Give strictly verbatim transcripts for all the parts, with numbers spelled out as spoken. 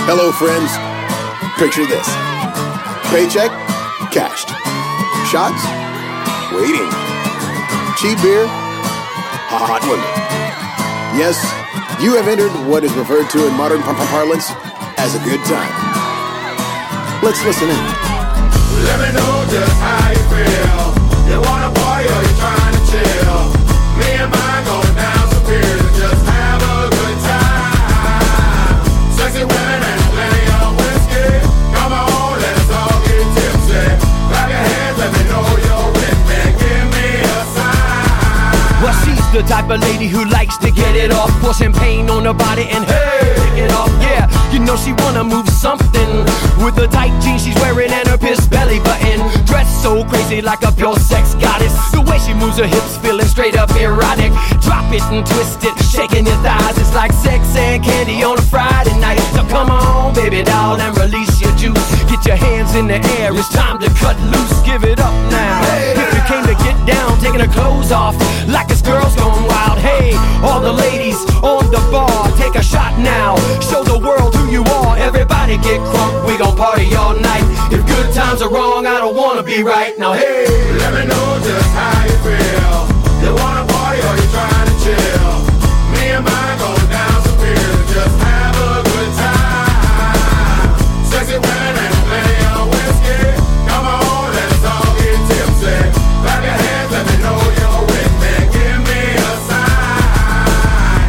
Hello, friends. Picture this. Paycheck, cashed. Shots, waiting. Cheap beer, hot women. Yes, you have entered what is referred to in modern parlance as a good time. Let's listen in. Let me know just how you feel. You wanna party or you trying to chill? Me and mine going down some beers and just have a good time. Sexy women and plenty of whiskey. Come on, let's all get tipsy. Clap your hands, let me know you're with me. Give me a sign. Well, she's the type of lady who likes to get it off, pour champagne on her body and hey, take it off. Yeah, you know she wanna move something with the tight jeans she's wearing and her pierced belly button. Dressed so crazy like a pure sex goddess. The way she moves her hips, feeling straight up erotic. Drop it and twist it, shaking your thighs. It's like sex and candy on a Friday night. So come on, baby doll, and release your juice. Get your hands in the air, it's time to cut loose. Give it up now. If you came to get down, taking her clothes off like it's girls going wild. Hey, all the ladies on the bar, take a shot now. Show the world who you are. Everybody get crunk, we gon' party all night. If good times are wrong, I don't wanna be right. Now hey, let me know just how you feel. You wanna party or you trying to chill? Me and mine going down some beers and just have a good time. Sexy women and plenty of whiskey. Come on, let's all get tipsy. Clap your hands, let me know you're with me. Give me a sign.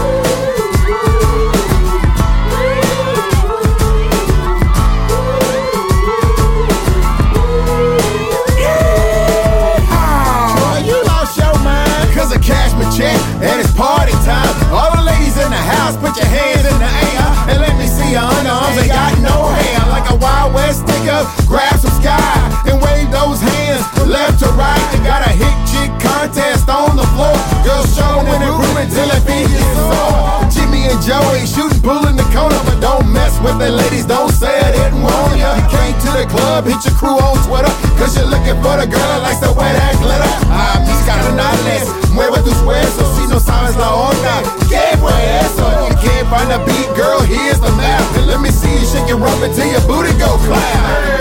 Boy, you lost your mind, cause I cashed my check and it's party time. All the ladies in the house, put your hands in the air and let me see your underarms. They got no hair, like a Wild West sticker. Grab some sky and wave those hands from left to right. They got a hit chick contest on the floor. Girls showing and grooving till it beat you sore. Jimmy and Joey shooting pool in the corner, but don't mess with the ladies. Don't say I didn't warn ya. You came to the club, hit your crew on Twitter, cause you're looking for the girl that likes to wear that glitter. Ah, mis carnales, mueve tus huesos. Si no sabes la onda, ¿qué fue eso? You can't find a beat, girl, here's the map. And let me see you shake your rump until your booty go clap.